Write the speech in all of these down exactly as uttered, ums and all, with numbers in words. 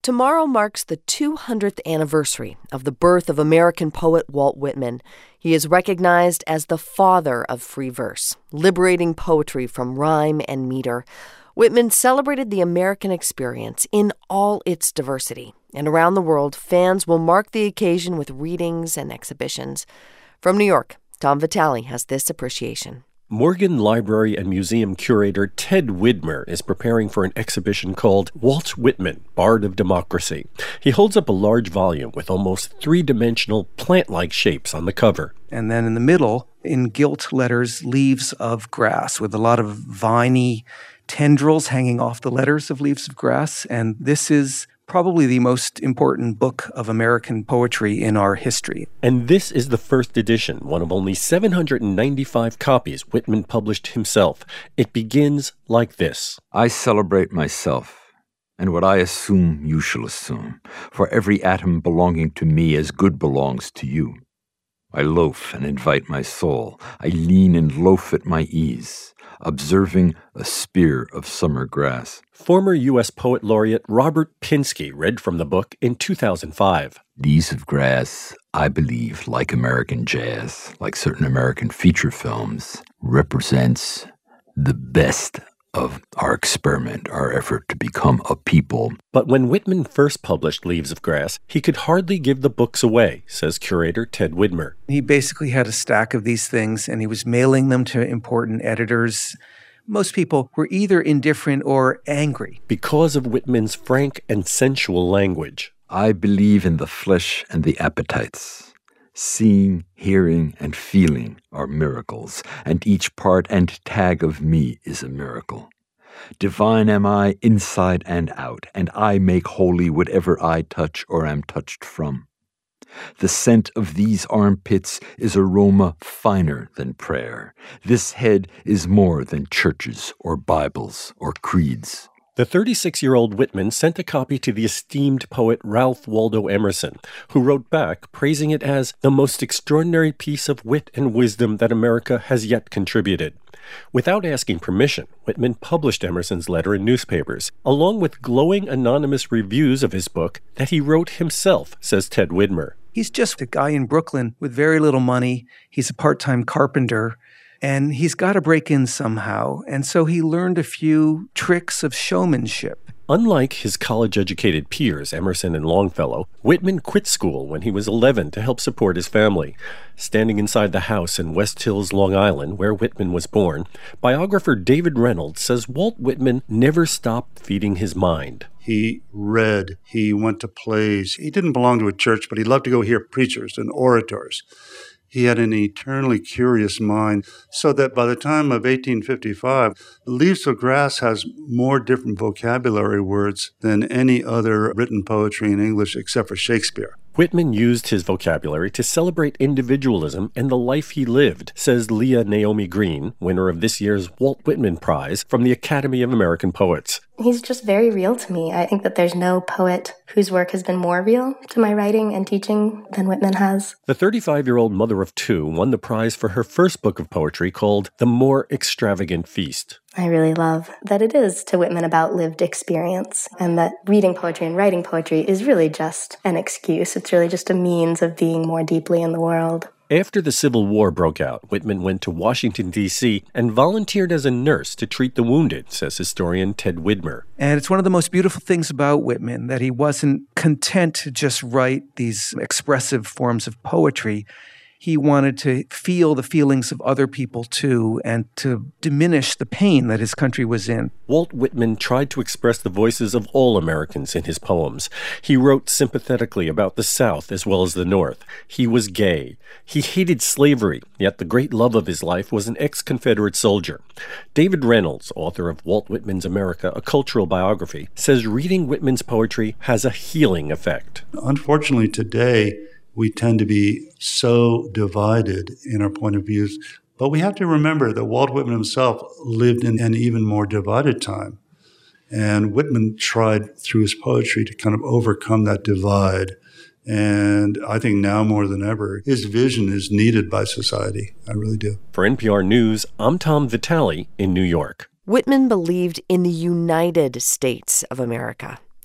Tomorrow marks the two hundredth anniversary of the birth of American poet Walt Whitman. He is recognized as the father of free verse, liberating poetry from rhyme and meter. Whitman celebrated the American experience in all its diversity, and around the world, fans will mark the occasion with readings and exhibitions. From New York, Tom Vitale has this appreciation. Morgan Library and Museum curator Ted Widmer is preparing for an exhibition called Walt Whitman, Bard of Democracy. He holds up a large volume with almost three-dimensional plant-like shapes on the cover. And then in the middle, in gilt letters, leaves of grass with a lot of viney tendrils hanging off the letters of Leaves of Grass. And this is probably the most important book of American poetry in our history. And this is the first edition, one of only seven hundred ninety-five copies Whitman published himself. It begins like this. I celebrate myself, and what I assume you shall assume, for every atom belonging to me as good belongs to you. I loaf and invite my soul. I lean and loaf at my ease, observing a spear of summer grass. Former U S Poet Laureate Robert Pinsky read from the book in two thousand five. Leaves of Grass, I believe, like American jazz, like certain American feature films, represents the best of our experiment, our effort to become a people. But when Whitman first published Leaves of Grass, he could hardly give the books away, says curator Ted Widmer. He basically had a stack of these things, and he was mailing them to important editors. Most people were either indifferent or angry. Because of Whitman's frank and sensual language. I believe in the flesh and the appetites. Seeing, hearing, and feeling are miracles, and each part and tag of me is a miracle. Divine am I inside and out, and I make holy whatever I touch or am touched from. The scent of these armpits is aroma finer than prayer. This head is more than churches or Bibles or creeds. The thirty-six-year-old Whitman sent a copy to the esteemed poet Ralph Waldo Emerson, who wrote back praising it as the most extraordinary piece of wit and wisdom that America has yet contributed. Without asking permission, Whitman published Emerson's letter in newspapers, along with glowing anonymous reviews of his book that he wrote himself, says Ted Widmer. He's just a guy in Brooklyn with very little money. He's a part-time carpenter. And he's got to break in somehow. And so he learned a few tricks of showmanship. Unlike his college-educated peers, Emerson and Longfellow, Whitman quit school when he was eleven to help support his family. Standing inside the house in West Hills, Long Island, where Whitman was born, biographer David Reynolds says Walt Whitman never stopped feeding his mind. He read, he went to plays. He didn't belong to a church, but he loved to go hear preachers and orators. He had an eternally curious mind, so that by the time of eighteen fifty-five, Leaves of Grass has more different vocabulary words than any other written poetry in English except for Shakespeare. Whitman used his vocabulary to celebrate individualism and the life he lived, says Leah Naomi Green, winner of this year's Walt Whitman Prize from the Academy of American Poets. He's just very real to me. I think that there's no poet whose work has been more real to my writing and teaching than Whitman has. The thirty-five-year-old mother of two won the prize for her first book of poetry called The More Extravagant Feast. I really love that it is to Whitman about lived experience, and that reading poetry and writing poetry is really just an excuse. It's really just a means of being more deeply in the world. After the Civil War broke out, Whitman went to Washington, D C and volunteered as a nurse to treat the wounded, says historian Ted Widmer. And it's one of the most beautiful things about Whitman that he wasn't content to just write these expressive forms of poetry. He wanted to feel the feelings of other people, too, and to diminish the pain that his country was in. Walt Whitman tried to express the voices of all Americans in his poems. He wrote sympathetically about the South as well as the North. He was gay. He hated slavery, yet the great love of his life was an ex-Confederate soldier. David Reynolds, author of Walt Whitman's America, A Cultural Biography, says reading Whitman's poetry has a healing effect. Unfortunately, today, we tend to be so divided in our point of views. But we have to remember that Walt Whitman himself lived in an even more divided time. And Whitman tried through his poetry to kind of overcome that divide. And I think now more than ever, his vision is needed by society. I really do. For N P R News, I'm Tom Vitale in New York. Whitman believed in the United States of America.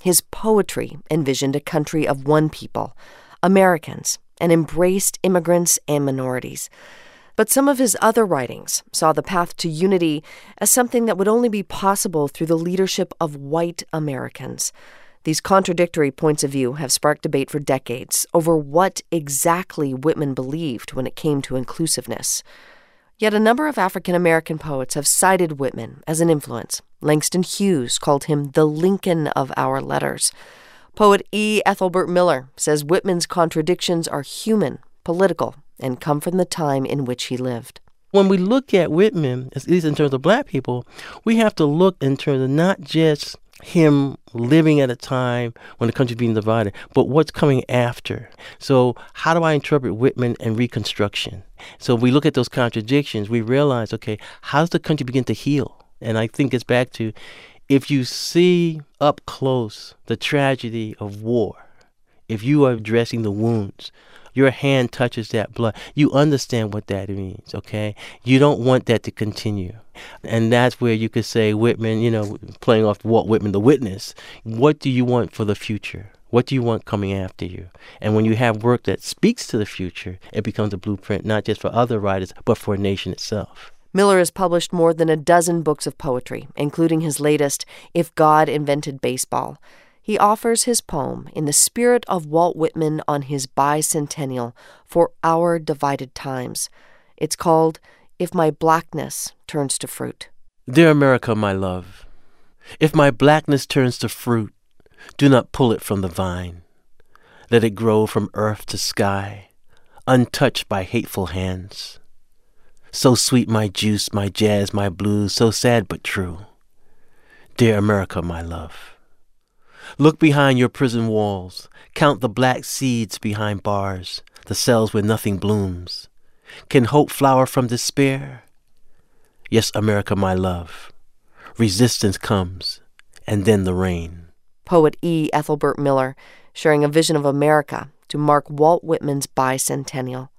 His poetry envisioned a country of one people, Americans, and embraced immigrants and minorities. But some of his other writings saw the path to unity as something that would only be possible through the leadership of white Americans. These contradictory points of view have sparked debate for decades over what exactly Whitman believed when it came to inclusiveness. Yet a number of African American poets have cited Whitman as an influence. Langston Hughes called him the Lincoln of our letters. Poet E. Ethelbert Miller says Whitman's contradictions are human, political, and come from the time in which he lived. When we look at Whitman, at least in terms of black people, we have to look in terms of not just him living at a time when the country's being divided, but what's coming after. So how do I interpret Whitman and Reconstruction? So if we look at those contradictions, we realize, okay, how does the country begin to heal? And I think it's back to, if you see up close the tragedy of war, if you are addressing the wounds, your hand touches that blood, you understand what that means, okay? You don't want that to continue. And that's where you could say Whitman, you know, playing off Walt Whitman, the witness, what do you want for the future? What do you want coming after you? And when you have work that speaks to the future, it becomes a blueprint, not just for other writers, but for a nation itself. Miller has published more than a dozen books of poetry, including his latest, If God Invented Baseball. He offers his poem in the spirit of Walt Whitman on his bicentennial for our divided times. It's called If My Blackness Turns to Fruit. Dear America, my love, if my blackness turns to fruit, do not pull it from the vine. Let it grow from earth to sky, untouched by hateful hands. So sweet my juice, my jazz, my blues, so sad but true. Dear America, my love. Look behind your prison walls. Count the black seeds behind bars, the cells where nothing blooms. Can hope flower from despair? Yes, America, my love. Resistance comes, and then the rain. Poet E. Ethelbert Miller, sharing a vision of America to mark Walt Whitman's bicentennial.